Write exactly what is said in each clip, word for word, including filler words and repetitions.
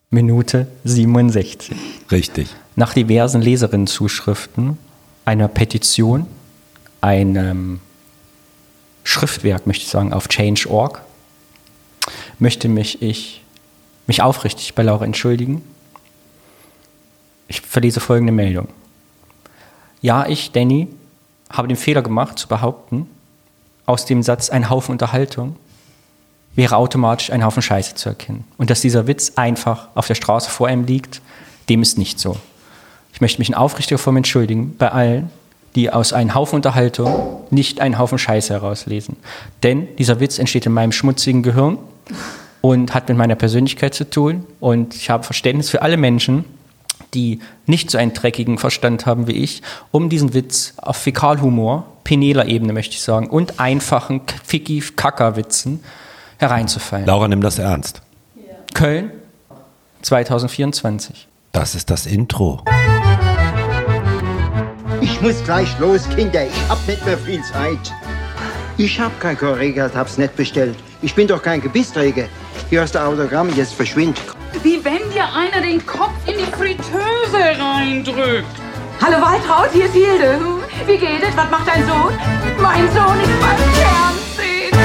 Minute siebenundsechzig. Richtig. Nach diversen Leserinnenzuschriften, einer Petition, einem Schriftwerk, möchte ich sagen, auf change punkt org, möchte mich ich mich aufrichtig bei Laura entschuldigen. Ich verlese folgende Meldung. Ja, ich, Danny, habe den Fehler gemacht, zu behaupten, aus dem Satz ein Haufen Unterhaltung wäre automatisch ein Haufen Scheiße zu erkennen. Und dass dieser Witz einfach auf der Straße vor einem liegt, dem ist nicht so. Ich möchte mich in aufrichtiger Form entschuldigen bei allen, die aus einem Haufen Unterhaltung nicht einen Haufen Scheiße herauslesen. Denn dieser Witz entsteht in meinem schmutzigen Gehirn und hat mit meiner Persönlichkeit zu tun. Und ich habe Verständnis für alle Menschen, die nicht so einen dreckigen Verstand haben wie ich, um diesen Witz auf Fäkalhumor, peneler Ebene möchte ich sagen, und einfachen Ficky-Kacker-Witzen hereinzufallen. Laura, nimm das ernst. Ja. Köln, zwanzig vierundzwanzig. Das ist das Intro. Ich muss gleich los, Kinder. Ich hab nicht mehr viel Zeit. Ich hab kein Correga-Tabs nicht bestellt. Ich bin doch kein Gebissträger. Hier hast du Autogramm, jetzt verschwind. Wie wenn dir einer den Kopf in die Fritteuse reindrückt. Hallo Waltraud, hier ist Hilde. Wie geht es? Was macht dein Sohn? Mein Sohn ist beim Fernsehen.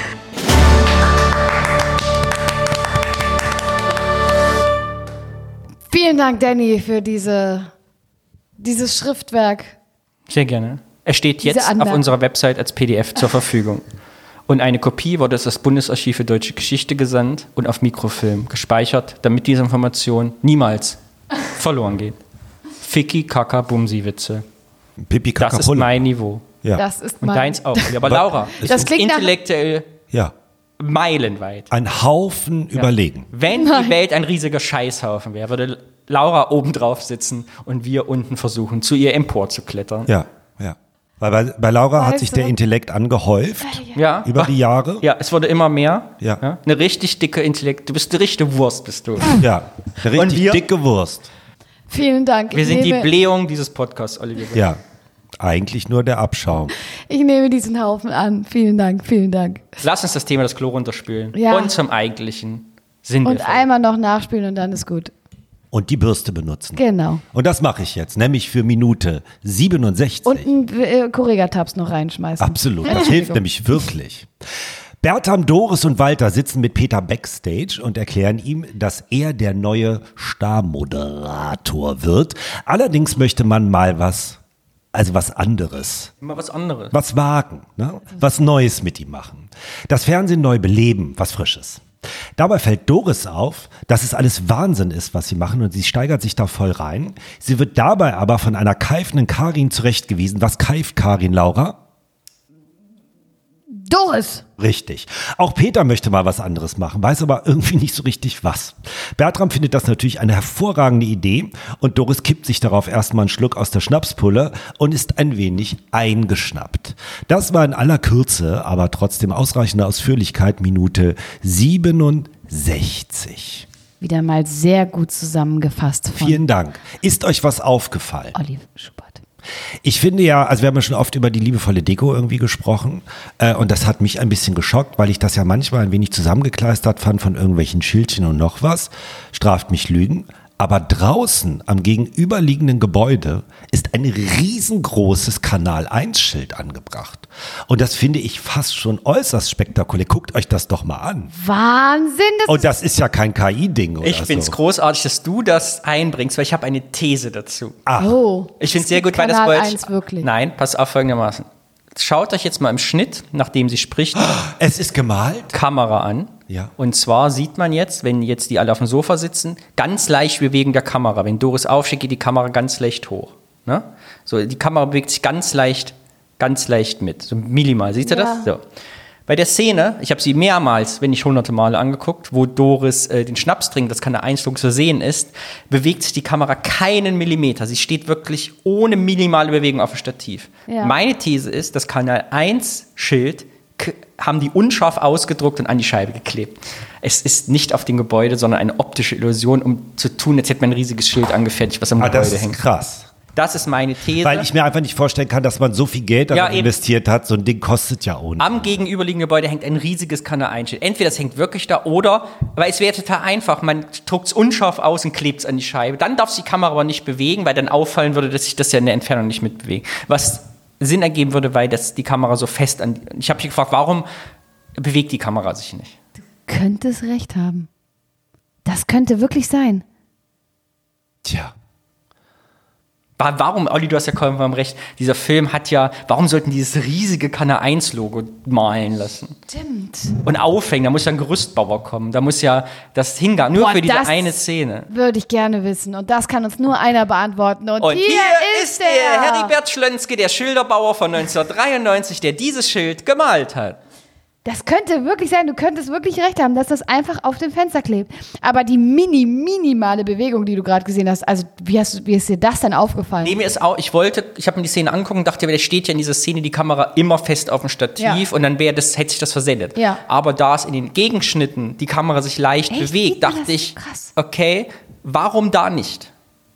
Vielen Dank, Danny, für diese, dieses Schriftwerk. Sehr gerne. Es steht Diese jetzt Anmerkung auf unserer Website als P D F zur Verfügung. Und eine Kopie wurde das Bundesarchiv für Deutsche Geschichte gesandt und auf Mikrofilm gespeichert, damit diese Information niemals verloren geht. Ficky, Kaka, Bumsi-Witze. Pipi, Kaka, Das ist Pulle. mein Niveau. Ja. Das ist Und mein... deins auch. Aber Laura, Das das ist klingt nach- intellektuell Ja. meilenweit. Ein Haufen überlegen. Wenn die Welt ein riesiger Scheißhaufen wäre, würde Laura oben drauf sitzen und wir unten versuchen, zu ihr empor zu klettern. Ja, ja. Weil bei, bei Laura hat Weißt sich du- der Intellekt angehäuft Ja. über die Jahre. Ja, es wurde immer mehr. Ja. Eine richtig dicke Intellekt. Du bist eine richtige Wurst, bist du. Ja, eine Und richtig wir? dicke Wurst. Vielen Dank. Wir ich sind die nehme, Blähung dieses Podcasts, Olivier. Ja, eigentlich nur der Abschaum. Ich nehme diesen Haufen an. Vielen Dank, vielen Dank. Lass uns das Thema das Klo runterspülen. Ja. Und zum eigentlichen Sinn. Und einmal noch nachspielen und dann ist gut. Und die Bürste benutzen. Genau. Und das mache ich jetzt, nämlich für Minute siebenundsechzig. Und einen äh, Correga-Tabs noch reinschmeißen. Absolut, das hilft nämlich wirklich. Bertram, Doris und Walter sitzen mit Peter backstage und erklären ihm, dass er der neue Star-Moderator wird. Allerdings möchte man mal was, also was anderes, Mal was anderes. was wagen, ne? Was Neues mit ihm machen. Das Fernsehen neu beleben, was Frisches. Dabei fällt Doris auf, dass es alles Wahnsinn ist, was sie machen, und sie steigert sich da voll rein. Sie wird dabei aber von einer keifenden Karin zurechtgewiesen. Was keift Karin, Laura? Doris! Richtig. Auch Peter möchte mal was anderes machen, weiß aber irgendwie nicht so richtig was. Bertram findet das natürlich eine hervorragende Idee und Doris kippt sich darauf erstmal einen Schluck aus der Schnapspulle und ist ein wenig eingeschnappt. Das war in aller Kürze, aber trotzdem ausreichende Ausführlichkeit Minute siebenundsechzig. Wieder mal sehr gut zusammengefasst von Vielen Dank. Ist euch was aufgefallen? Olive Schubert. Ich finde ja, also wir haben ja schon oft über die liebevolle Deko irgendwie gesprochen äh, und das hat mich ein bisschen geschockt, weil ich das ja manchmal ein wenig zusammengekleistert fand von irgendwelchen Schildchen und noch was. Straft mich Lügen. Aber draußen am gegenüberliegenden Gebäude ist ein riesengroßes Kanal eins Schild angebracht. Und das finde ich fast schon äußerst spektakulär. Guckt euch das doch mal an. Wahnsinn! Das Und das ist ja kein K I-Ding oder Ich finde es so. großartig, dass du das einbringst, weil ich habe eine These dazu. Ach, oh, Ich finde es es sehr gibt gut, weil das Kanal wollte ich. eins wirklich. Nein, pass auf folgendermaßen. Schaut euch jetzt mal im Schnitt, nachdem sie spricht, es ist gemalt? Kamera an. Ja. Und zwar sieht man jetzt, wenn jetzt die alle auf dem Sofa sitzen, ganz leicht Bewegung der Kamera. Wenn Doris aufsteht, geht die Kamera ganz leicht hoch. Ne? So, die Kamera bewegt sich ganz leicht, ganz leicht mit. So minimal. Seht ihr Ja. das? So. Bei der Szene, ich habe sie mehrmals, wenn nicht hunderte Male angeguckt, wo Doris äh, den Schnaps trinkt, das kann der Einstellung zu sehen ist, bewegt sich die Kamera keinen Millimeter. Sie steht wirklich ohne minimale Bewegung auf dem Stativ. Ja. Meine These ist, das Kanal eins Schild k- haben die unscharf ausgedruckt und an die Scheibe geklebt. Es ist nicht auf dem Gebäude, sondern eine optische Illusion, um zu tun, als hätte man ein riesiges Schild angefertigt, was am Ah, Gebäude das ist hängt. krass. Das ist meine These. Weil ich mir einfach nicht vorstellen kann, dass man so viel Geld darin Ja, eben. investiert hat. So ein Ding kostet ja ohne. Am gegenüberliegenden Gebäude hängt ein riesiges Kanal eins. Entweder es hängt wirklich da oder, weil es wäre total einfach, man druckt es unscharf aus und klebt es an die Scheibe. Dann darf sich die Kamera aber nicht bewegen, weil dann auffallen würde, dass sich das ja in der Entfernung nicht mitbewegt. Was Sinn ergeben würde, weil das die Kamera so fest an... Ich habe mich gefragt, warum bewegt die Kamera sich nicht? Könntest recht haben. Das könnte wirklich sein. Tja. Warum, Olli, du hast ja kaum recht, dieser Film hat ja, warum sollten die dieses riesige Kanal eins Logo malen lassen? Stimmt. Und aufhängen, da muss ja ein Gerüstbauer kommen, da muss ja das Hingang, nur Boah, für diese das eine Szene. Würde ich gerne wissen. Und das kann uns nur einer beantworten. Und, Und hier, hier ist ist der er. Heribert Schlönske, der Schilderbauer von neunzehnhundertdreiundneunzig, der dieses Schild gemalt hat. Das könnte wirklich sein, du könntest wirklich recht haben, dass das einfach auf dem Fenster klebt. Aber die mini, minimale Bewegung, die du gerade gesehen hast, also wie, hast, wie ist dir das denn aufgefallen? Nee, mir ist auch, ich wollte, ich habe mir die Szene angucken und dachte, der steht ja in dieser Szene die Kamera immer fest auf dem Stativ Ja. und dann wäre das, hätte sich das versendet. Ja. Aber da es in den Gegenschnitten die Kamera sich leicht Echt? bewegt, Sieht man dachte das? ich, Krass. okay, warum da nicht?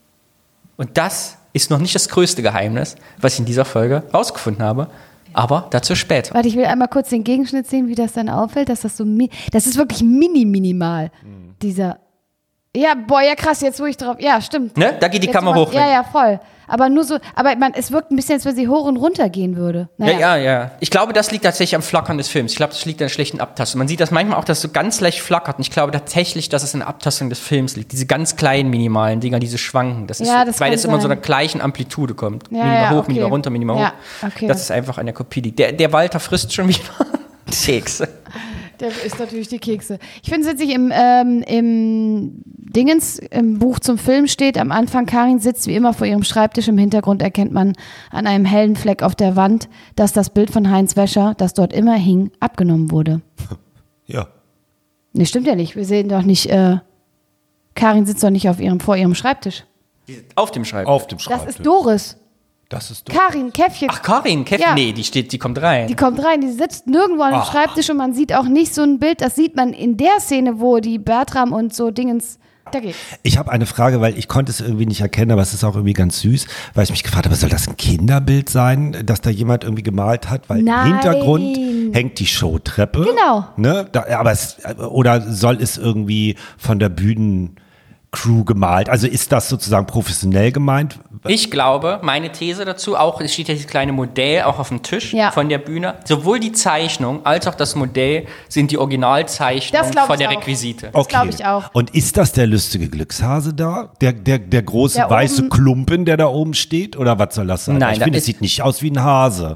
Und das ist noch nicht das größte Geheimnis, was ich in dieser Folge rausgefunden habe. Aber dazu später. Warte, ich will einmal kurz den Gegenschnitt sehen, wie das dann auffällt, dass das so, mi- das ist wirklich mini, minimal, Mhm. dieser, ja, boah, ja krass, jetzt wo ich drauf, ja, stimmt. Ne? Da geht die Jetzt Kamera wo- hoch. Ja, ja, voll. Aber nur so, aber man, es wirkt ein bisschen, als wenn sie hoch und runter gehen würde. Naja. Ja, ja, ja. Ich glaube, das liegt tatsächlich am Flackern des Films. Ich glaube, das liegt an der schlechten Abtastung. Man sieht das manchmal auch, dass es so ganz leicht flackert. Und ich glaube tatsächlich, dass es in der Abtastung des Films liegt. Diese ganz kleinen, minimalen Dinger, diese schwanken. Das ist Ja, so, das weil kann es immer in so sein. einer gleichen Amplitude kommt. Ja, minimal ja, hoch, okay. minimal runter, minimal Ja, hoch. okay. Das ist einfach an der Kopie. liegt. Der, der Walter frisst schon wieder Kekse. Der isst natürlich die Kekse. Ich finde es witzig, im, ähm, im Dingens, im Buch zum Film steht am Anfang, Karin sitzt wie immer vor ihrem Schreibtisch. Im Hintergrund erkennt man an einem hellen Fleck auf der Wand, dass das Bild von Heinz Wäscher, das dort immer hing, abgenommen wurde. Ja. Ne, stimmt ja nicht. Wir sehen doch nicht, äh, Karin sitzt doch nicht auf ihrem, vor ihrem Schreibtisch. Auf dem Schreibtisch. Auf dem Das Schreibtisch. ist Doris. Das ist Karin, Käffchen. Ach, Karin, Kevin, Ja. nee, die steht, die kommt rein. Die kommt rein, die sitzt nirgendwo an dem Ach. Schreibtisch und man sieht auch nicht so ein Bild. Das sieht man in der Szene, wo die Bertram und so Dingens, da geht's. Ich habe eine Frage, weil ich konnte es irgendwie nicht erkennen, aber es ist auch irgendwie ganz süß, weil ich mich gefragt habe, soll das ein Kinderbild sein, das da jemand irgendwie gemalt hat? Weil Nein. im Hintergrund hängt die Showtreppe. Genau. Ne? Da, aber es, oder soll es irgendwie von der Bühnencrew gemalt? Also ist das sozusagen professionell gemeint? Ich glaube, meine These dazu, auch es steht ja dieses kleine Modell auch auf dem Tisch Ja. von der Bühne. Sowohl die Zeichnung als auch das Modell sind die Das Originalzeichnungen glaub von ich der auch. Requisite. Okay. glaub ich auch. Und ist das der lustige Glückshase da? Der, der, der große Der weiße oben- Klumpen, der da oben steht? Oder was soll das sein? Nein, ich da finde, es ist- sieht nicht aus wie ein Hase.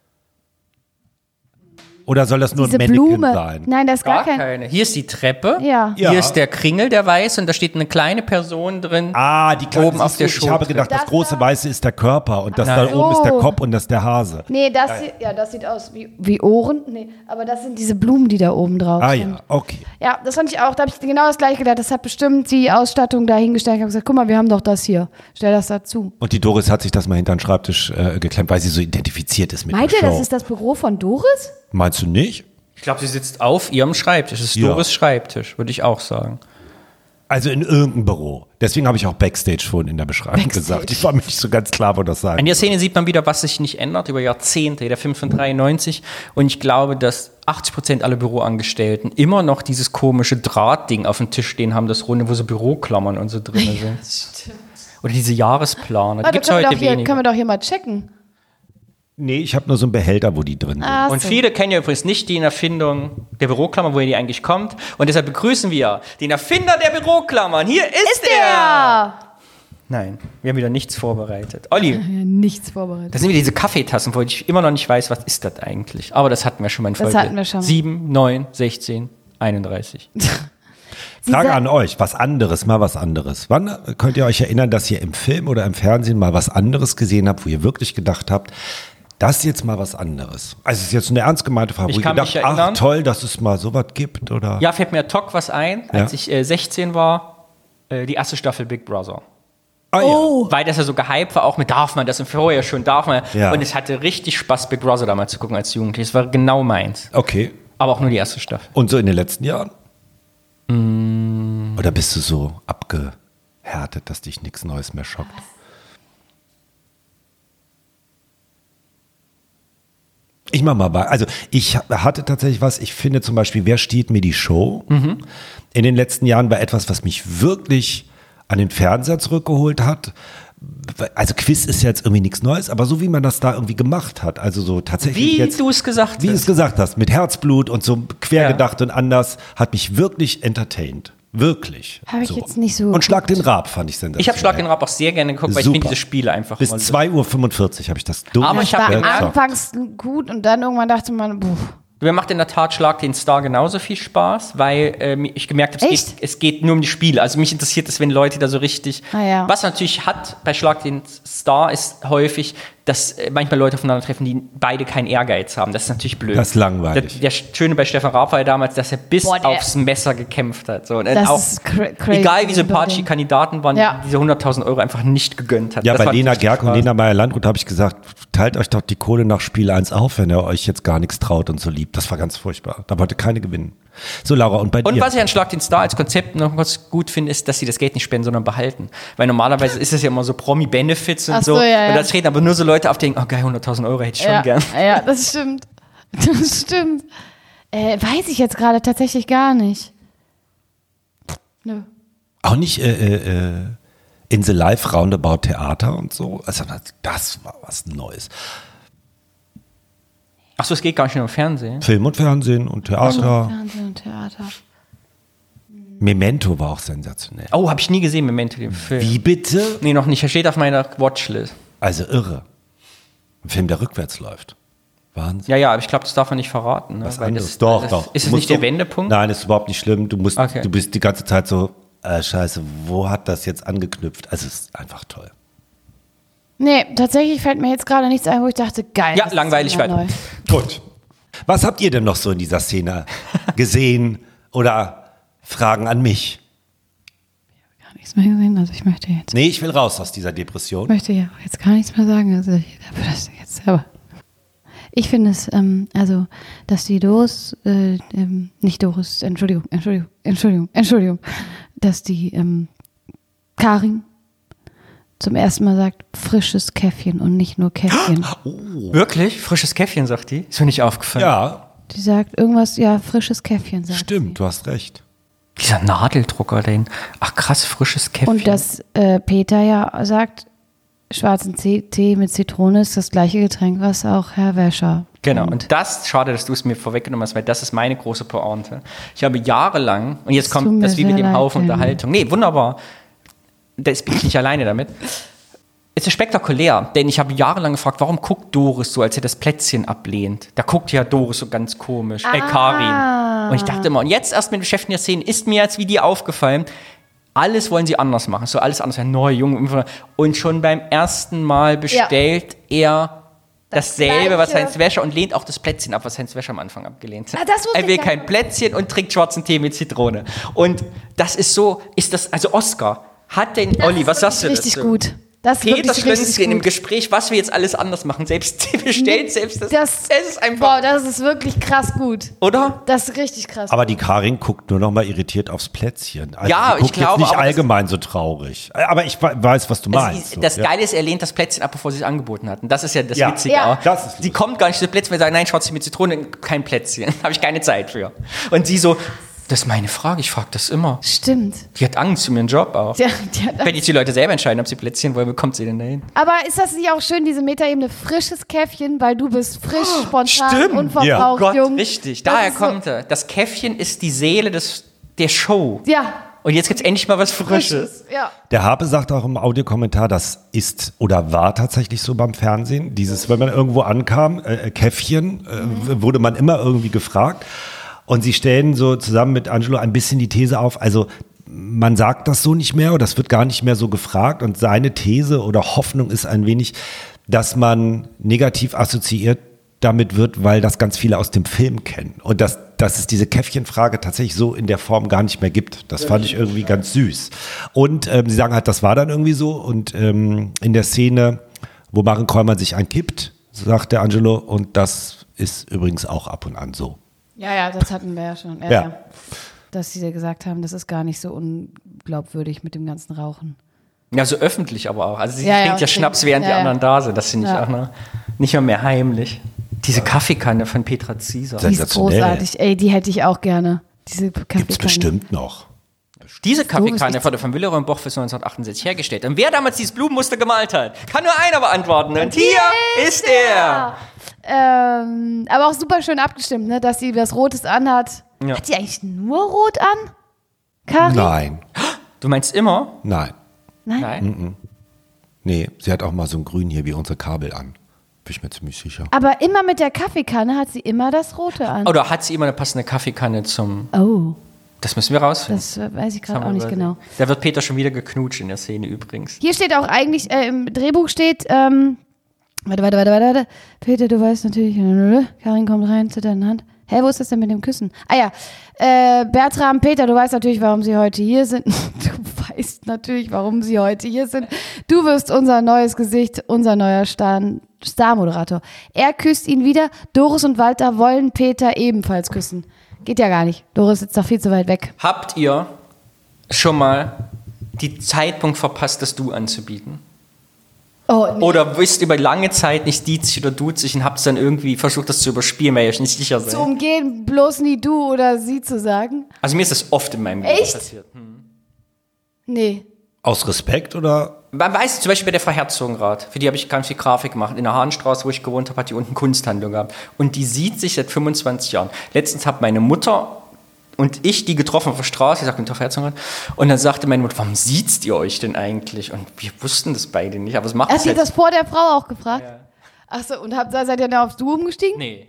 Oder soll das nur Diese ein Mannequin Blume. sein? Nein, da ist gar, Gar kein. keine. Hier ist die Treppe. Ja. Ja. Hier ist der Kringel, der weiß, und da steht eine kleine Person drin. Ah, die kleine, Oben auf siehst der du, Ich habe Schulter. gedacht, das, Das große da- Weiße ist der Körper und das Nein. da oben ist der Oh. Kopf und das ist der Hase. Nee, das, sieht, ja, das sieht aus wie, wie Ohren. Nee, aber das sind diese Blumen, die da oben drauf Ah sind. ja, okay. Ja, das fand ich auch. Da habe ich genau das gleiche gedacht. Das hat bestimmt die Ausstattung da hingestellt. Ich habe gesagt, guck mal, wir haben doch das hier. Stell das dazu. Und die Doris hat sich das mal hinter den Schreibtisch äh, geklemmt, weil sie so identifiziert ist mit Meint der ihr, Show. das ist das Büro von Doris? Meinst du nicht? Ich glaube, sie sitzt auf ihrem Schreibtisch. Das ist Ja. Doris Schreibtisch, würde ich auch sagen. Also in irgendeinem Büro. Deswegen habe ich auch Backstage vorhin in der Beschreibung Backstage. gesagt. Ich war mir nicht so ganz klar, wo das sein In der Szene sieht man wieder, was sich nicht ändert über Jahrzehnte. Der Film von dreiundneunzig. Und ich glaube, dass achtzig Prozent aller Büroangestellten immer noch dieses komische Drahtding auf dem Tisch stehen haben, das Runde, wo so Büroklammern und so drin sind. Oder diese Jahresplaner. Die Warte, gibt es können, wir heute doch hier, weniger. können wir doch hier mal checken. Nee, ich habe nur so einen Behälter, wo die drin sind. Ah, Und so. viele kennen ja übrigens nicht die Erfindung der Büroklammer, woher die eigentlich kommt. Und deshalb begrüßen wir den Erfinder der Büroklammern. Hier ist, Ist er! der! Nein, wir haben wieder nichts vorbereitet. Olli, Ja, nichts vorbereitet. das sind wieder diese Kaffeetassen, wo ich immer noch nicht weiß, was ist das eigentlich. Aber das hatten wir schon mal in Das Folge hatten wir schon mal. sieben, neun, sechzehn, einunddreißig. Frage Diese- an euch, was anderes, mal was anderes. Wann könnt ihr euch erinnern, dass ihr im Film oder im Fernsehen mal was anderes gesehen habt, wo ihr wirklich gedacht habt, das ist jetzt mal was anderes? Also es ist jetzt eine ernst gemeinte Frage, Ich wo ihr kann gedacht, mich ach erinnern. toll, dass es mal sowas gibt, oder? Ja, fällt mir ad hoc was ein, als Ja. ich äh, sechzehn war, äh, die erste Staffel Big Brother. Ah, ja. Oh. Weil das ja so gehypt war, auch mit darf man das und vorher schon darf man. Ja. Und es hatte richtig Spaß, Big Brother damals zu gucken als Jugendlich. Es war genau meins. Okay. Aber auch nur die erste Staffel. Und so in den letzten Jahren? Mm. Oder bist du so abgehärtet, dass dich nichts Neues mehr schockt? Ich mach mal bei. Also ich hatte tatsächlich was, ich finde zum Beispiel, Wer stiehlt mir die Show? Mhm. In den letzten Jahren war etwas, was mich wirklich an den Fernseher zurückgeholt hat. Also Quiz ist ja jetzt irgendwie nichts Neues, aber so wie man das da irgendwie gemacht hat, also so tatsächlich Wie jetzt, du es gesagt hast. Wie du es gesagt hast, mit Herzblut und so quergedacht Ja. und anders, hat mich wirklich entertained. Wirklich. Habe ich jetzt nicht so Und Schlag den Rab fand ich sensationell. Ich habe Schlag den Rab auch sehr gerne geguckt, weil ich Super. finde diese Spiele einfach Bis mal so- zwei Uhr fünfundvierzig habe ich das durch. Aber ich hab war gemerkt- anfangs gut und dann irgendwann dachte man, puh. Mir macht in der Tat Schlag den Star genauso viel Spaß, weil ähm, ich gemerkt habe, es Echt? geht, es geht nur um die Spiele. Also mich interessiert es, wenn Leute da so richtig... Ah, ja. Was man natürlich hat bei Schlag den Star ist häufig, dass äh, manchmal Leute aufeinandertreffen, die beide keinen Ehrgeiz haben. Das ist natürlich blöd. Das ist langweilig. Der, der Schöne bei Stefan Raab war ja damals, dass er bis Boah, der- aufs Messer gekämpft hat. So. Und Das auch, ist cra- crazy. egal wie sympathisch die Kandidaten waren, Ja. diese hunderttausend Euro einfach nicht gegönnt hat. Ja, Das bei macht Lena richtig Gerke und Spaß. Lena Meyer-Landrut habe ich gesagt, teilt euch doch die Kohle nach Spiel eins auf, wenn ihr euch jetzt gar nichts traut und so liebt. Das war ganz furchtbar. Da wollte keine gewinnen. So, Laura, und bei Und dir? was ich an Schlag den Star als Konzept noch ganz gut finde, ist, dass sie das Geld nicht spenden, sondern behalten. Weil normalerweise ist es ja immer so Promi-Benefits und Ach so. so, ja, ja. Und da treten aber nur so Leute auf, die denken, oh geil, hunderttausend Euro hätte ich schon Ja, gern. ja, das stimmt. Das stimmt. Äh, weiß ich jetzt gerade tatsächlich gar nicht. Nö. Auch nicht äh, äh, äh, in the Live Roundabout Theater und so. Also das, das war was Neues. Achso, es geht gar nicht nur um Fernsehen. Film und Fernsehen und Theater. Fernsehen und Theater. Memento war auch sensationell. Oh, habe ich nie gesehen, Memento, den Film. Wie bitte? Nee, noch nicht. Er steht auf meiner Watchlist. Also irre. Ein Film, der rückwärts läuft. Wahnsinn. Ja, ja, aber ich glaube, das darf man nicht verraten. Ne? Was Weil anderes. das, doch, das, doch. Ist Du es musst nicht der so- Wendepunkt? Nein, ist überhaupt nicht schlimm. Du, musst, Okay. du bist die ganze Zeit so, äh, scheiße, wo hat das jetzt angeknüpft? Also es ist einfach toll. Nee, tatsächlich fällt mir jetzt gerade nichts ein, wo ich dachte, geil. Ja, das ist langweilig immer weiter. neu. Gut. Was habt ihr denn noch so in dieser Szene gesehen oder Fragen an mich? Gar nichts mehr gesehen, also ich möchte jetzt, Nee, ich will raus aus dieser Depression. möchte ja auch jetzt gar nichts mehr sagen. Also ich dafür das jetzt aber. Ich finde es, ähm, also, dass die Doris, äh, ähm, nicht Doris, Entschuldigung, Entschuldigung, Entschuldigung, Entschuldigung, dass die ähm, Karin zum ersten Mal sagt, frisches Käffchen und nicht nur Käffchen. Wirklich? Frisches Käffchen, sagt die? Ist mir nicht aufgefallen. Ja, Die sagt irgendwas, ja, frisches Käffchen, sagt stimmt, du hast recht. Dieser Nadeldrucker, den. Ach krass, frisches sie. Käffchen. Und dass äh, Peter ja sagt, schwarzen Tee, Tee mit Zitrone ist das gleiche Getränk, was auch Herr Wäscher. Genau, trinkt. und das, schade, dass du es mir vorweggenommen hast, weil das ist meine große Pointe. Ich habe jahrelang, und jetzt Es tut kommt mir das wie mit sehr dem leid, Haufen Jenny. Unterhaltung. Nee, wunderbar. Das bin ich nicht alleine damit. Es ist spektakulär, denn ich habe jahrelang gefragt, warum guckt Doris so, als er das Plätzchen ablehnt? Da guckt ja Doris so ganz komisch, äh, Karin. Und ich dachte immer, und jetzt erst mit dem Chef in der Szene ist mir jetzt wie die aufgefallen, alles wollen sie anders machen, so alles anders, neu, jung. Und schon beim ersten Mal bestellt er dasselbe, was Gleiche. Heinz Wäscher und lehnt auch das Plätzchen ab, was Heinz Wäscher am Anfang abgelehnt hat. Ah, das wusste er will ich gar kein nicht. Plätzchen und trinkt schwarzen Tee mit Zitrone. Und das ist so, ist das, also Oscar, hat den, Das Olli, ist was sagst du wirklich dazu? richtig gut. Das ist Peter wirklich Schlönzchen richtig in dem gut. Gespräch, was wir jetzt alles anders machen, selbst bestellt, selbst das, Das, es ist einfach, boah, das ist wirklich krass gut. oder? Das ist richtig krass. Aber die Karin guckt nur noch mal irritiert aufs Plätzchen. Also Ja, sie guckt ich glaube, jetzt nicht aber das- allgemein so traurig. Aber ich we- weiß, was du meinst. Das, das so, ja. Geile ist, er lehnt das Plätzchen ab, bevor sie es angeboten hatten. Das ist ja das Ja. Witzige Ja. auch. Das ist sie kommt gar nicht zu Plätzchen, weil sie sagt, nein, Schwarze mit Zitrone, kein Plätzchen. Habe ich keine Zeit für. Und sie so, das ist meine Frage, ich frage das immer. Stimmt. Die hat Angst um ihren Job auch. Ja, die hat- Wenn jetzt die Leute selber entscheiden, ob sie Plätzchen wollen, wo kommt sie denn dahin? Aber ist das nicht auch schön, diese Metaebene, frisches Käffchen, weil du bist frisch, spontan, stimmt. unverbraucht, Ja. Gott, jung. richtig. Das Daher ist so- kommt er. Das Käffchen ist die Seele des, der Show. Ja, Und jetzt gibt es endlich mal was Frisches. frisches. Ja. Der Harpe sagt auch im Audiokommentar, das ist oder war tatsächlich so beim Fernsehen. Dieses, wenn man irgendwo ankam, äh, Käffchen, äh, wurde man immer irgendwie gefragt. Und sie stellen so zusammen mit Angelo ein bisschen die These auf, also man sagt das so nicht mehr oder das wird gar nicht mehr so gefragt. Und seine These oder Hoffnung ist ein wenig, dass man negativ assoziiert damit wird, weil das ganz viele aus dem Film kennen. Und dass, dass es diese Käffchenfrage tatsächlich so in der Form gar nicht mehr gibt. Das fand ich irgendwie ganz süß. Und ähm, sie sagen halt, das war dann irgendwie so. Und ähm, in der Szene, wo Maren Kräumann sich einkippt, sagt der Angelo, und das ist übrigens auch ab und an so. Ja, ja, das hatten wir ja schon. Ja, Ja. ja. Dass sie ja gesagt haben, das ist gar nicht so unglaubwürdig mit dem ganzen Rauchen. Ja, so öffentlich aber auch. Also sie Ja, ja, trinkt ja und Schnaps, trinkt- während ja, die ja. anderen da sind. Das finde ich Ja. auch noch nicht mal mehr heimlich. Diese Kaffeekanne von Petra Zieser. Die ist Sensationell. großartig. Ey, die hätte ich auch gerne. Diese Kaffeekanne. Gibt's bestimmt noch. Diese Kaffeekanne echt- wurde von Willeroy Boch bis neunzehnhundertachtundsiebzig hergestellt. Und wer damals dieses Blumenmuster gemalt hat, kann nur einer beantworten. Und hier ist er. Ähm, aber auch super schön abgestimmt, ne? Dass sie was Rotes anhat. Ja. Hat sie eigentlich nur Rot an? Karin? Nein, Du meinst immer? nein. Nein? Nein. Nee, sie hat auch mal so ein Grün hier wie unsere Kabel an. Bin ich mir ziemlich sicher. Aber immer mit der Kaffeekanne hat sie immer das Rote an. Oder hat sie immer eine passende Kaffeekanne zum... Oh, Das müssen wir rausfinden. das äh, weiß ich gerade Haben auch wir nicht übersehen. genau. Da wird Peter schon wieder geknutscht in der Szene übrigens. Hier steht auch eigentlich, äh, im Drehbuch steht, ähm, warte, warte, warte, warte, warte. Peter, du weißt natürlich, Karin kommt rein zu deiner Hand. Hä, wo ist das denn mit dem Küssen? Ah ja, äh, Bertram, Peter, du weißt natürlich, warum sie heute hier sind. Du weißt natürlich, warum sie heute hier sind. Du wirst unser neues Gesicht, unser neuer Star, Star-Moderator. Er küsst ihn wieder. Doris und Walter wollen Peter ebenfalls küssen. Geht ja gar nicht. Doris sitzt doch viel zu weit weg. Habt ihr schon mal den Zeitpunkt verpasst, das Du anzubieten? Oh, nee. Oder wisst über lange Zeit nicht diezig oder duzig und habt dann irgendwie versucht, das zu überspielen, weil ihr euch nicht sicher seid? Zu umgehen, bloß nie du oder sie zu sagen? Also mir ist das oft in meinem Leben Echt? passiert. Hm. Nee. Aus Respekt oder? Man weiß zum Beispiel bei der Frau Herzogenrath, für die habe ich ganz viel Grafik gemacht. In der Hahnstraße, wo ich gewohnt habe, hat die unten Kunsthandlung gehabt. Und die sieht sich seit fünfundzwanzig Jahren. Letztens hat meine Mutter und ich die getroffen auf der Straße, ich sagte, Frau Herzogenrath, und dann sagte meine Mutter, warum sieht's ihr euch denn eigentlich? Und wir wussten das beide nicht, aber es macht Hast du halt- das vor der Frau auch gefragt? Ja. Achso, und habt, seid ihr dann aufs Du umgestiegen? Nee.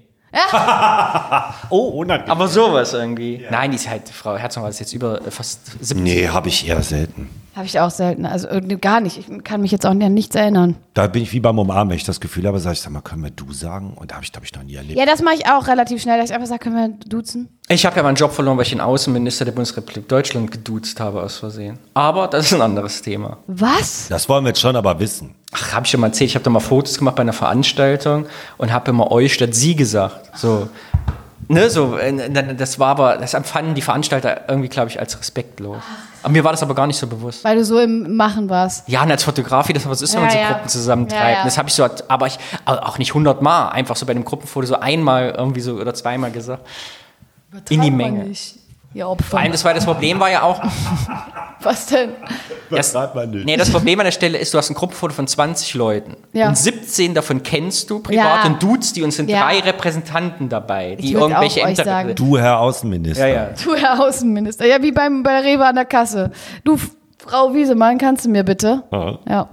Oh, unangenehm. Aber sowas irgendwie. Nein, die ist halt, Frau Herzogenrath ist jetzt über äh, fast siebzig. Nee, habe ich eher selten. Habe ich auch selten. Also irgendwie gar nicht. Ich kann mich jetzt auch an nichts erinnern. Da bin ich wie beim Umarmen, wenn ich das Gefühl habe, sage ich, sag mal, können wir du sagen? Und da habe ich, glaube ich, noch nie erlebt. Ja, das mache ich auch relativ schnell, dass ich einfach sage, können wir duzen? Ich habe ja meinen Job verloren, weil ich den Außenminister der Bundesrepublik Deutschland geduzt habe aus Versehen. Aber das ist ein anderes Thema. Was? Das wollen wir jetzt schon aber wissen. Ach, habe ich schon mal erzählt, ich habe da mal Fotos gemacht bei einer Veranstaltung und habe immer euch statt sie gesagt. So, ne, so, äh, das war aber, das empfanden die Veranstalter irgendwie, glaube ich, als respektlos. Aber mir war das aber gar nicht so bewusst. Weil du so im Machen warst. Ja, und als Fotograf, wie das was ist, wenn man Ja, so ja. Gruppen zusammentreibt. Ja, ja. Das habe ich so, aber ich auch nicht hundertmal, einfach so bei einem Gruppenfoto so einmal irgendwie so oder zweimal gesagt. In die Menge. Nicht. Ja, Vor Opfer. allem, das, war, das Problem war ja auch, Was denn? das, sagt man nicht. nee, das Problem an der Stelle ist, du hast ein Gruppenfoto von zwanzig Leuten Ja. und siebzehn davon kennst du privat Ja. und duzt die und sind Ja. drei Repräsentanten dabei, die Ich würd irgendwelche auch euch Ämter sagen. repräsentieren. Du, Herr Außenminister. Ja, ja. Du, Herr Außenminister. Ja, wie beim, bei Rewe an der Kasse. Du, Frau Wiesemann, kannst du mir bitte? Ja. Ja.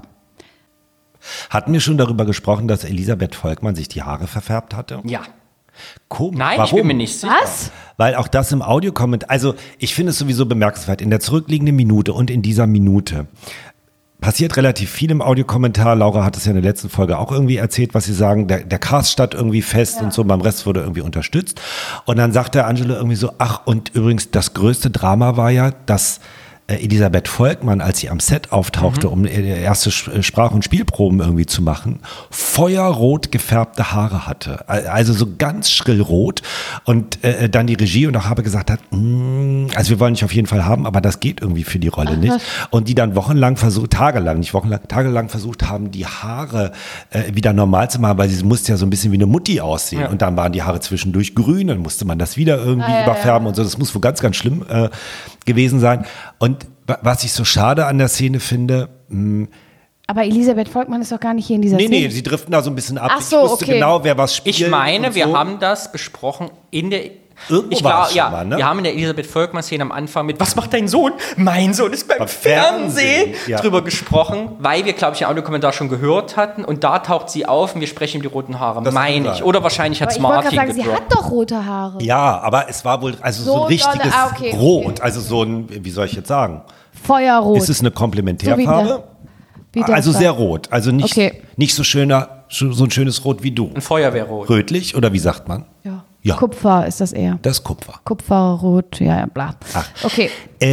Hatten wir schon darüber gesprochen, dass Elisabeth Volkmann sich die Haare verfärbt hatte? Ja. Komisch. Nein, Warum? ich bin mir nicht sicher. Was? Weil auch das im Audiokommentar, also ich finde es sowieso bemerkenswert, in der zurückliegenden Minute und in dieser Minute passiert relativ viel im Audiokommentar. Laura hat es ja in der letzten Folge auch irgendwie erzählt, was sie sagen, der, der Cast stand irgendwie fest Ja. und so, beim Rest wurde irgendwie unterstützt. Und dann sagt der Angelo irgendwie so, ach, und übrigens das größte Drama war ja, dass äh, Elisabeth Volkmann, als sie am Set auftauchte, um äh, erste Sch- Sprach- und Spielproben irgendwie zu machen, feuerrot gefärbte Haare hatte. Al- Also so ganz schrillrot. Und äh, dann die Regie und auch habe gesagt hat, "Mm, also wir wollen dich auf jeden Fall haben, aber das geht irgendwie für die Rolle nicht. Und die dann wochenlang versucht, tagelang, nicht wochenlang, tagelang versucht haben, die Haare äh, wieder normal zu machen, weil sie musste ja so ein bisschen wie eine Mutti aussehen. Ja. Und dann waren die Haare zwischendurch grün, dann musste man das wieder irgendwie Ah, ja, überfärben und so. Das muss wohl ganz, ganz schlimm äh, gewesen sein. Und wa- was ich so schade an der Szene finde, mh, Aber Elisabeth Volkmann ist doch gar nicht hier in dieser nee, Szene. nee, sie driften da so ein bisschen ab. Ach so, ich wusste okay. genau, wer was spielt. Ich meine, und wir so. haben das besprochen in der. Irgendwo ich war glaub, es schon ja, mal, ne? wir haben in der Elisabeth Volkmann-Szene am Anfang mit Was macht dein Sohn? Mein Sohn ist beim, Beim Fernsehen, Fernsehen, ja. drüber gesprochen, weil wir, glaube ich, den Audiokommentar schon gehört hatten und da taucht sie auf und wir sprechen über die roten Haare, Das kann meine ich. sein. Oder wahrscheinlich hat Aber es ich wollte gerade Martin sagen, sie gedroppt. hat doch rote Haare. Ja, aber es war wohl also so, So ein richtiges dolle- ah, okay, Rot. okay. Also so ein, wie soll ich jetzt sagen? Feuerrot. Ist es eine Komplementärfarbe? Wie der also Fall. sehr rot. Also nicht, Okay. nicht so schöner, so ein schönes Rot wie du. Ein Feuerwehrrot. Rötlich oder wie sagt man? Ja. Ja. Kupfer ist das eher. Das ist Kupfer. Kupferrot, ja, ja, bla. Ach. Okay.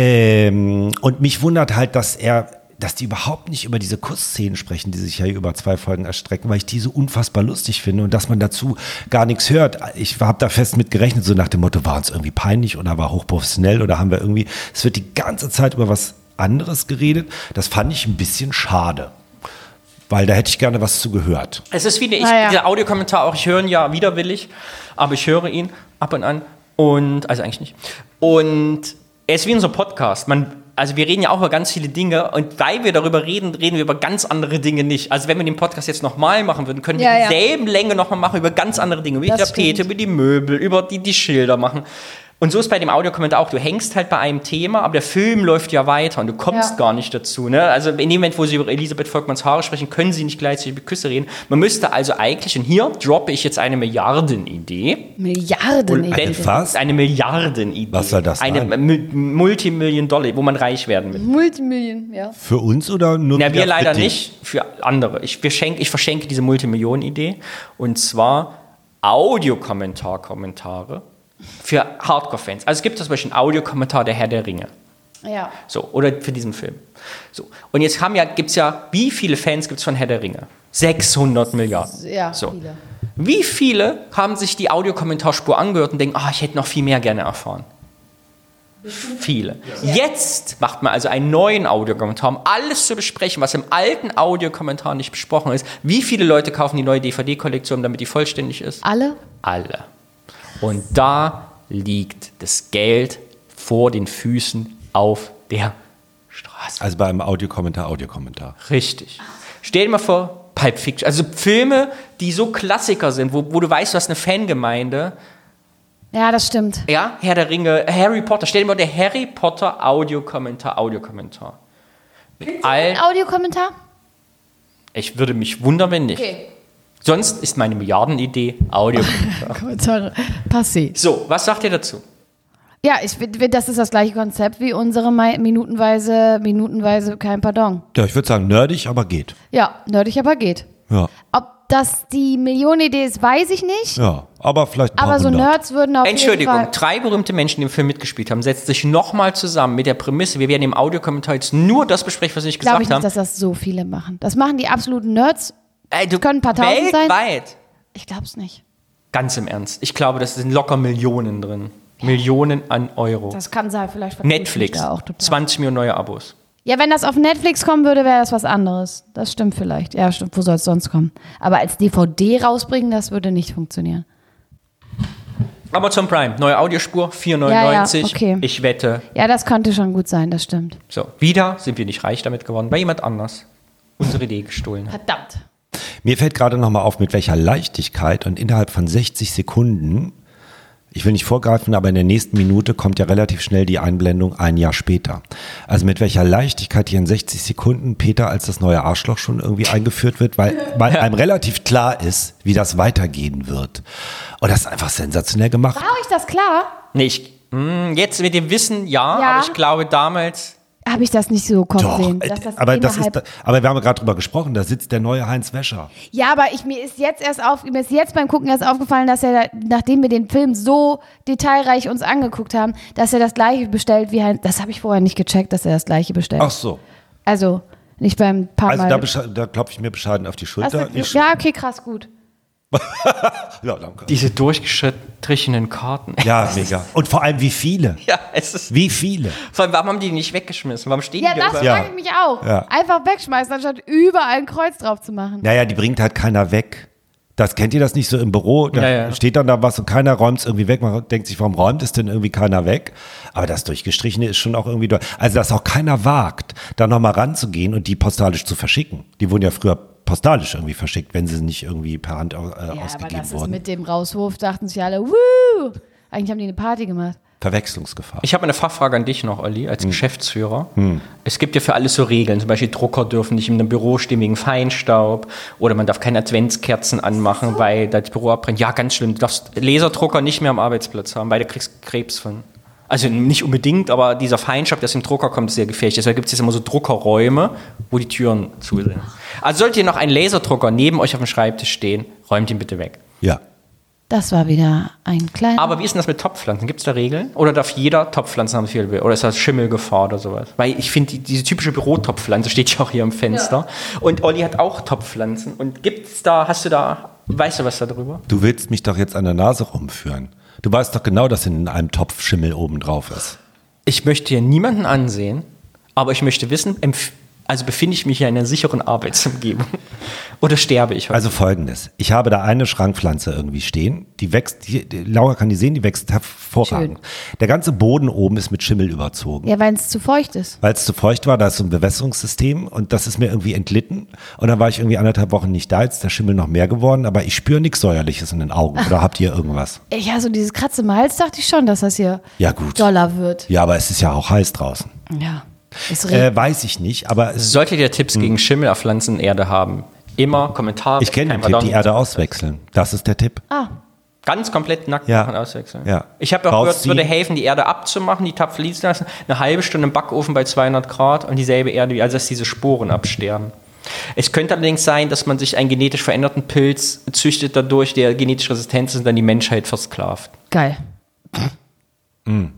Ähm, und mich wundert halt, dass er, dass die überhaupt nicht über diese Kussszenen sprechen, die sich ja über zwei Folgen erstrecken, weil ich die so unfassbar lustig finde und dass man dazu gar nichts hört. Ich habe da fest mit gerechnet, so nach dem Motto, war uns irgendwie peinlich oder war hochprofessionell oder haben wir irgendwie, es wird die ganze Zeit über was anderes geredet. Das fand ich ein bisschen schade. Weil da hätte ich gerne was zu gehört. Es ist wie eine, ich, Ah, ja. dieser Audiokommentar auch, ich höre ihn ja widerwillig, aber ich höre ihn ab und an und, also eigentlich nicht. Und er ist wie unser Podcast. Man, also wir reden ja auch über ganz viele Dinge und weil wir darüber reden, reden wir über ganz andere Dinge nicht. Also wenn wir den Podcast jetzt nochmal machen würden, können wir Ja, ja. dieselben Länge nochmal machen über ganz andere Dinge, über die Das Tapete, stimmt. über die Möbel, über die, die Schilder machen. Und so ist bei dem Audiokommentar auch. Du hängst halt bei einem Thema, aber der Film läuft ja weiter und du kommst Ja. gar nicht dazu. Ne? Also in dem Moment, wo sie über Elisabeth Volkmanns Haare sprechen, können sie nicht gleichzeitig über Küsse reden. Man müsste also eigentlich, und hier droppe ich jetzt eine Milliardenidee. Milliarden. Und Eine was? Eine Milliardenidee. Was soll das Eine sein? Mu- Multimillion-Dollar, wo man reich werden will. Multimillionen, ja. Für uns oder nur Na, wieder wir leider für dich? nicht, für andere. Ich, wir schenk, ich verschenke diese Multimillionen-Idee. Und zwar Audiokommentar-Kommentare für Hardcore-Fans. Also es gibt zum Beispiel einen Audiokommentar der Herr der Ringe. Ja. So, oder für diesen Film. So. Und jetzt haben ja, gibt's ja, wie viele Fans gibt es von Herr der Ringe? sechshundert Milliarden. Ja, so. viele. Wie viele haben sich die Audiokommentarspur angehört und denken, ah, ich hätte noch viel mehr gerne erfahren? Viele. Jetzt macht man also einen neuen Audiokommentar, um alles zu besprechen, was im alten Audiokommentar nicht besprochen ist. Wie viele Leute kaufen die neue D V D-Kollektion, damit die vollständig ist? Alle? Alle. Und da liegt das Geld vor den Füßen auf der Straße. Also bei einem Audiokommentar, Audiokommentar. Richtig. Stell dir mal vor, Pulp Fiction, also Filme, die so Klassiker sind, wo, wo du weißt, du hast eine Fangemeinde. Ja, das stimmt. Ja, Herr der Ringe, Harry Potter. Stell dir mal der Harry Potter Audiokommentar, Audiokommentar. Mit allen, Audiokommentar? ich würde mich wundern, wenn nicht. Okay. Sonst ist meine Milliardenidee Audiokommentar. Kommentare. Passé. So, was sagt ihr dazu? Ja, ich finde, das ist das gleiche Konzept wie unsere Mai- minutenweise, minutenweise kein Pardon. Ja, ich würde sagen, nerdig, aber geht. Ja, nerdig, aber geht. Ja, Ob das die Millionenidee ist, weiß ich nicht. ja. Aber vielleicht ein paar Aber so hundert. Nerds würden auf jeden Entschuldigung, Fall... drei berühmte Menschen, die im Film mitgespielt haben, setzen sich nochmal zusammen mit der Prämisse, wir werden im Audiokommentar jetzt nur das besprechen, was wir nicht Glaube gesagt ich nicht, haben. dass das so viele machen. Das machen die absoluten Nerds. Ey, du, können ein paar Tausend sein. weltweit. Ich glaube es nicht. Ganz im Ernst. Ich glaube, das sind locker Millionen drin. Millionen an Euro. Das kann sein, vielleicht vertue ich mich Netflix, da auch total. zwanzig Millionen neue Abos. Ja, wenn das auf Netflix kommen würde, wäre das was anderes. Das stimmt vielleicht. Ja, stimmt. Wo soll es sonst kommen? Aber als D V D rausbringen, das würde nicht funktionieren. Amazon Prime, neue Audiospur, vier neunundneunzig. Ja, ja, okay. Ich wette, Ja, das könnte schon gut sein, das stimmt. so, wieder sind wir nicht reich damit geworden, bei jemand anders unsere Idee gestohlen hat. Verdammt. Mir fällt gerade nochmal auf, mit welcher Leichtigkeit und innerhalb von sechzig Sekunden, ich will nicht vorgreifen, aber in der nächsten Minute kommt ja relativ schnell die Einblendung ein Jahr später. Also mit welcher Leichtigkeit hier in sechzig Sekunden Peter als das neue Arschloch schon irgendwie eingeführt wird, weil, weil einem relativ klar ist, wie das weitergehen wird. Und das ist einfach sensationell gemacht. War euch das klar? Nee, ich, mh, jetzt mit dem Wissen, ja, Ja. aber ich glaube damals, Habe ich das nicht so kommen Doch, sehen. äh, Dass das aber, das innerhalb- ist, aber wir haben gerade drüber gesprochen, da sitzt der neue Heinz Wäscher. Ja, aber ich, mir ist jetzt erst auf, mir ist jetzt beim Gucken erst aufgefallen, dass er, da, nachdem wir den Film so detailreich uns angeguckt haben, dass er das gleiche bestellt wie Heinz. Das habe ich vorher nicht gecheckt, dass er das gleiche bestellt. Ach so. Also nicht beim paar Also Mal. da, besche- da klopfe ich mir bescheiden auf die Hast Schulter. du- Ich- ja, okay, krass, gut. ja, danke. diese durchgestrichenen Karten. Ja, mega. Und vor allem wie viele? Ja, es ist, Wie viele? vor allem, warum haben die nicht weggeschmissen? Warum stehen Ja, die da das überall? Ja. frage ich mich auch. Ja. Einfach wegschmeißen, anstatt überall ein Kreuz drauf zu machen. Naja, die bringt halt keiner weg. Das kennt ihr das nicht so im Büro? Da Ja, ja. steht dann da was und keiner räumt es irgendwie weg. Man denkt sich, warum räumt es denn irgendwie keiner weg? Aber das Durchgestrichene ist schon auch irgendwie durch. Also, dass auch keiner wagt, da nochmal ranzugehen und die postalisch zu verschicken. Die wurden ja früher postalisch irgendwie verschickt, wenn sie nicht irgendwie per Hand äh, Ja, aber ausgegeben das ist wurden. mit dem Rauswurf, dachten sich alle, wuh! Eigentlich haben die eine Party gemacht. Verwechslungsgefahr. Ich habe eine Fachfrage an dich noch, Olli, als Geschäftsführer. Es gibt ja für alles so Regeln. Zum Beispiel Drucker dürfen nicht in einem Büro stehen wegen Feinstaub. Oder man darf keine Adventskerzen anmachen, weil das Büro abbrennt. Ja, ganz schlimm. Du darfst Laserdrucker nicht mehr am Arbeitsplatz haben, weil du kriegst Krebs von. Also nicht unbedingt, aber dieser Feinstaub, der aus dem Drucker kommt, ist sehr gefährlich. Deshalb gibt es jetzt immer so Druckerräume, wo die Türen zu sind. Also sollte ihr noch ein Laserdrucker neben euch auf dem Schreibtisch stehen, räumt ihn bitte weg. Ja. Das war wieder ein kleiner. Aber wie ist denn das mit Topfpflanzen? Gibt es da Regeln? Oder darf jeder Topfpflanzen haben, viel will? Oder ist das Schimmelgefahr oder sowas? Weil ich finde, die, diese typische Bürotopfpflanze steht ja auch hier am Fenster. Ja. Und Olli hat auch Topfpflanzen. Und gibt's da, hast du da, weißt du was darüber? Du willst mich doch jetzt an der Nase rumführen. Du weißt doch genau, dass in einem Topf Schimmel oben drauf ist. Ich möchte hier niemanden ansehen, aber ich möchte wissen, empf- Also befinde ich mich in einer sicheren Arbeitsumgebung oder sterbe ich heute? Also folgendes, ich habe da eine Schrankpflanze irgendwie stehen, die wächst, die, die, Laura kann die sehen, die wächst hervorragend. Schön. Der ganze Boden oben ist mit Schimmel überzogen. Ja, weil es zu feucht ist. Weil es zu feucht war, da ist so ein Bewässerungssystem und das ist mir irgendwie entlitten und dann war ich irgendwie anderthalb Wochen nicht da, jetzt ist der Schimmel noch mehr geworden, aber ich spüre nichts Säuerliches in den Augen. Oder habt ihr irgendwas? Ja, so dieses Kratze im Hals dachte ich schon, dass das hier ja, gut. doller wird. Ja, aber es ist ja auch heiß draußen. Ja. Äh, weiß ich nicht, aber es solltet ihr Tipps hm. gegen Schimmel auf Pflanzenerde haben, immer Kommentare. Ich kenne den Tipp, die Erde auswechseln. Das ist der Tipp. Ah. Ganz komplett nackt ja. machen, auswechseln. Ja. Ich habe auch gehört, es würde helfen, die Erde abzumachen, die Tapfer liegen lassen, eine halbe Stunde im Backofen bei zweihundert Grad und dieselbe Erde, also dass diese Sporen absterben. Es könnte allerdings sein, dass man sich einen genetisch veränderten Pilz züchtet dadurch, der genetisch resistent ist und dann die Menschheit versklavt. Geil. Mhm.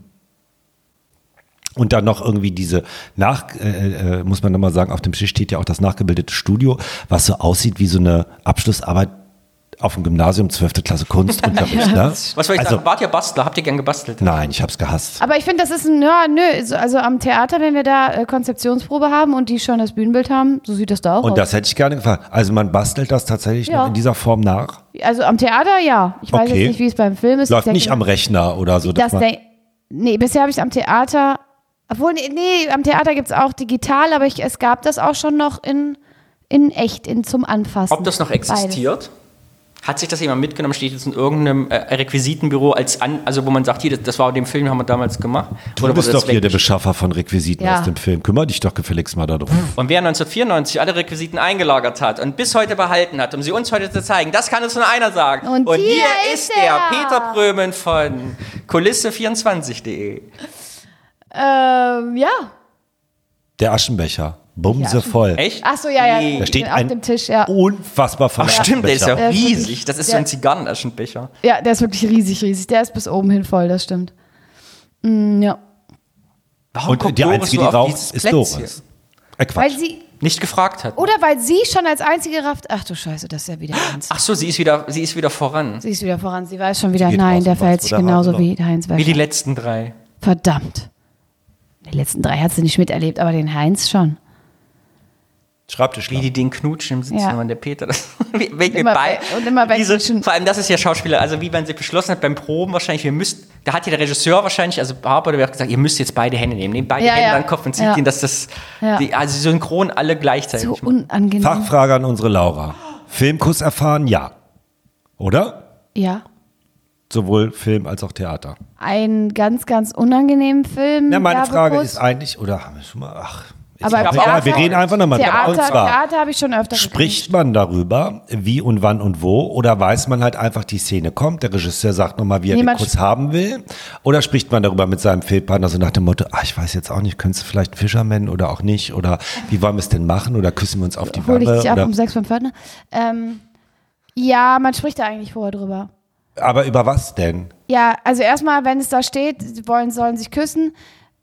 Und dann noch irgendwie diese nach, äh, äh, muss man nochmal sagen, auf dem Tisch steht ja auch das nachgebildete Studio, was so aussieht wie so eine Abschlussarbeit auf dem Gymnasium, zwölfte Klasse Kunstunterricht. Ja, ne? Was soll ich also, sagen? Wart ihr Bastler? Habt ihr gern gebastelt? Nein, ich hab's gehasst. Aber ich finde, das ist ein, ja, nö, also am Theater, wenn wir da äh, Konzeptionsprobe haben und die schon das Bühnenbild haben, so sieht das da auch Und aus. das hätte ich gerne gefallen. Also man bastelt das tatsächlich Ja. noch in dieser Form nach? Also am Theater, ja. Ich weiß Okay. jetzt nicht, wie es beim Film ist. Läuft Ich nicht denke, am Rechner oder so. Das man, denk, nee, bisher habe ich es am Theater, obwohl, nee, nee am Theater gibt es auch digital, aber ich, es gab das auch schon noch in, in echt, in zum Anfassen. Ob das noch existiert? Beides. Hat sich das jemand mitgenommen? Steht jetzt in irgendeinem äh, Requisitenbüro, als an, also wo man sagt, hier, das, das war den Film, haben wir damals gemacht? Du Oder bist doch hier der Beschaffer von Requisiten Ja. aus dem Film. Kümmer dich doch gefälligst mal darum. Und wer neunzehnhundertvierundneunzig alle Requisiten eingelagert hat und bis heute behalten hat, um sie uns heute zu zeigen, das kann uns nur einer sagen. Und hier, hier ist ist der er. Peter Prömen von Kulisse vierundzwanzig punkt de. Ähm, ja. Der Aschenbecher. Bumse Ja. voll. Echt? Ach so, ja, ja. Nee. Da steht auf ein dem Tisch, ja. unfassbar voller Ach stimmt, der ist ja Der ist riesig. wirklich- Das ist so der- ein Zigarrenaschenbecher. Ja, der ist wirklich riesig, riesig. Der ist bis oben hin voll, das stimmt. Mm, ja. Warum Und guckt die Doris Einzige, so die auf raucht, dieses ist Plätzchen? Doris. Äh, Quatsch. Weil sie, Nicht gefragt hat. oder weil sie schon als einzige rafft, ach du Scheiße, das ist ja wieder eins. Ach so, sie ist wieder, sie ist wieder voran. Sie ist wieder voran, sie weiß schon wieder, geht nein, raus der und verhält weiß, sich wo der genauso Hase wie der Heinz Wie die Wäscher. letzten drei. Verdammt. Die letzten drei hat sie nicht miterlebt, aber den Heinz schon. Wie Schreibtischler. die den knutschen im Sitzen, Ja. wenn der Peter das. wie, wie, Immer bei, bei- und immer bei diese, Knutschen. vor allem, das ist ja Schauspieler, also wie man sich beschlossen hat beim Proben wahrscheinlich, wir müssten, da hat ja der Regisseur wahrscheinlich, also Harper, der hat gesagt, ihr müsst jetzt beide Hände nehmen, nehmt beide Ja, Hände ja. an den Kopf und zieht Ja. ihn, dass das, Ja. die, also synchron alle gleichzeitig. So machen. unangenehm. Fachfrage an unsere Laura. Filmkuss erfahren? Ja. Oder? Ja. Sowohl Film als auch Theater. Einen ganz, ganz unangenehmen Film. Ja, meine Frage Werbekuss. ist eigentlich, oder haben wir schon mal, ach, Aber ich im glaub, Theater- wir reden einfach nochmal drüber. Theater, Und zwar, Theater habe ich schon öfter spricht man darüber, wie und wann und wo, oder weiß man halt einfach, die Szene kommt, der Regisseur sagt nochmal, wie er Niemand den Kuss haben will, oder spricht man darüber mit seinem Filmpartner so nach dem Motto, ah, ich weiß jetzt auch nicht, könntest du vielleicht Fisherman oder auch nicht, oder wie wollen wir es denn machen, oder küssen wir uns auf die Hol ich Wange, dich ab oder, um sechs beim Pförtner. Ähm, ja, man spricht da eigentlich vorher drüber. aber über was denn? Ja, also erstmal, wenn es da steht, sie wollen, sollen sich küssen,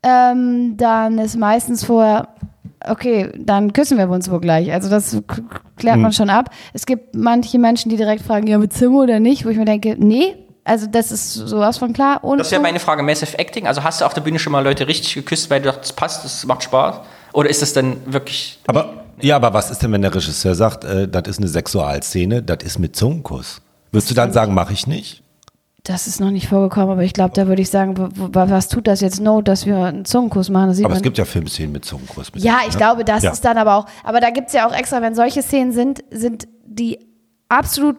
ähm, dann ist meistens vorher, okay, dann küssen wir uns wohl gleich. Also das k- klärt man schon ab. Es gibt manche Menschen, die direkt fragen, ja, mit Zimmer oder nicht, wo ich mir denke, nee, also das ist sowas von klar. Und Das wäre so. meine Frage, Massive Acting, also hast du auf der Bühne schon mal Leute richtig geküsst, weil du dachtest, das passt, das macht Spaß? Oder ist das dann wirklich... Aber, ja, aber was ist denn, wenn der Regisseur sagt, äh, das ist eine Sexualszene, das ist mit Zungenkuss? Würdest du dann sagen, mache ich nicht? Das ist noch nicht vorgekommen, aber ich glaube, da würde ich sagen, w- w- was tut das jetzt not, dass wir einen Zungenkuss machen? Das sieht Aber man es gibt ja Filmszenen mit Zungenkuss. Mit Ja, sich, ich ne? glaube, das Ja. ist dann aber auch, aber da gibt es ja auch extra, wenn solche Szenen sind, sind die absolut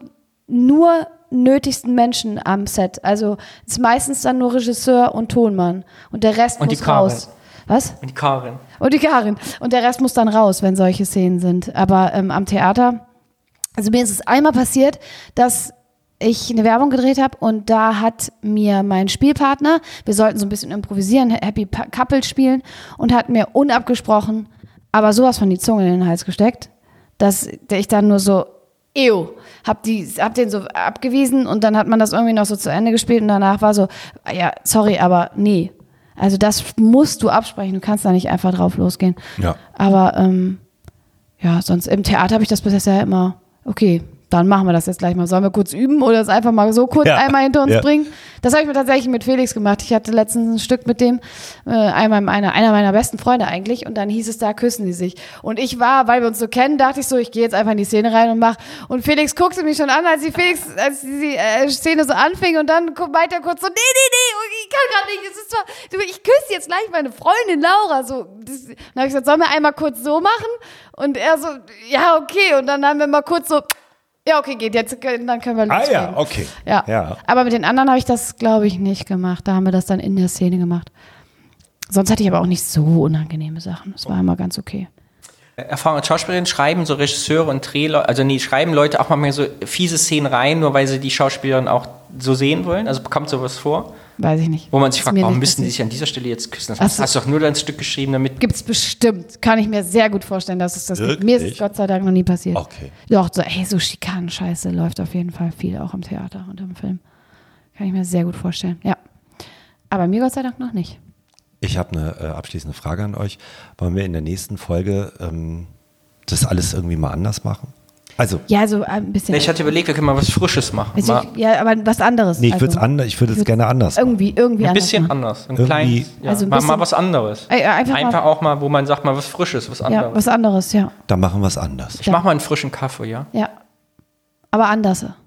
nur nötigsten Menschen am Set. Also es ist meistens dann nur Regisseur und Tonmann und der Rest Und die muss Karin. raus. Was? Und die Karin. Und die Karin. Und der Rest muss dann raus, wenn solche Szenen sind. Aber ähm, am Theater, also mir ist es einmal passiert, dass ich eine Werbung gedreht habe und da hat mir mein Spielpartner, wir sollten so ein bisschen improvisieren, Happy Pa- Couple spielen und hat mir unabgesprochen, aber sowas von die Zunge in den Hals gesteckt, dass ich dann nur so, ew, hab, die, hab den so abgewiesen und dann hat man das irgendwie noch so zu Ende gespielt und danach war so, ja, sorry, aber nee. Also das musst du absprechen, du kannst da nicht einfach drauf losgehen. Ja. Aber ähm, ja, sonst im Theater habe ich das bisher immer, okay, dann machen wir das jetzt gleich mal. Sollen wir kurz üben oder es einfach mal so kurz Ja, einmal hinter uns ja. bringen? Das habe ich mir tatsächlich mit Felix gemacht. Ich hatte letztens ein Stück mit dem, äh, einmal einer, einer meiner besten Freunde eigentlich, und dann hieß es, da küssen die sich. Und ich war, weil wir uns so kennen, dachte ich so, ich gehe jetzt einfach in die Szene rein und mach. Und Felix guckte mich schon an, als die Felix, als die äh, Szene so anfing, und dann meinte er kurz so, nee, nee, nee, ich kann gerade nicht, es ist zwar, du, ich küsse jetzt gleich meine Freundin Laura. So, das, dann habe ich gesagt, sollen wir einmal kurz so machen? Und er so, ja, okay. Und dann haben wir mal kurz so, ja, okay, geht jetzt, dann können wir loslegen. Ah ja, okay. Ja. Ja. Aber mit den anderen habe ich das, glaube ich, nicht gemacht. Da haben wir das dann in der Szene gemacht. Sonst hatte ich aber auch nicht so unangenehme Sachen. Das war immer ganz okay. Erfahrene Schauspielerinnen schreiben so Regisseure und Drehleute, also nee, schreiben Leute auch mal so fiese Szenen rein, nur weil sie die Schauspielerin auch so sehen wollen? Also kommt sowas vor? Weiß ich nicht. Wo man sich Ist fragt, mir warum nicht müssen die passiert. sich an dieser Stelle jetzt küssen? Das Ach so. hast du doch nur dein Stück geschrieben, damit... Gibt's bestimmt. Kann ich mir sehr gut vorstellen, dass es das gibt. Wirklich? Mir ist es Gott sei Dank noch nie passiert. Okay. Doch, so, ey, so Schikanen-Scheiße läuft auf jeden Fall viel, auch im Theater und im Film. Kann ich mir sehr gut vorstellen, ja. Aber mir Gott sei Dank noch nicht. Ich habe eine äh, abschließende Frage an euch. Wollen wir in der nächsten Folge ähm, das alles irgendwie mal anders machen? Also, Ja, so ein bisschen. Ich hatte überlegt, wir können mal was Frisches machen. Also Mal ich, ja, aber was anderes. nee, ich würde es also, anders, ich würde es würd's gerne anders machen. Irgendwie, irgendwie ein anders bisschen machen. anders. Ein Irgendwie- kleines, ja. Also ein mal, mal bisschen- was anderes. Ey, einfach Einfach mal- auch mal, wo man sagt, mal was Frisches, was Ja, anderes. was anderes, ja. Dann machen wir es anders. ich mach mal einen frischen Kaffee, ja? Ja. Aber anders.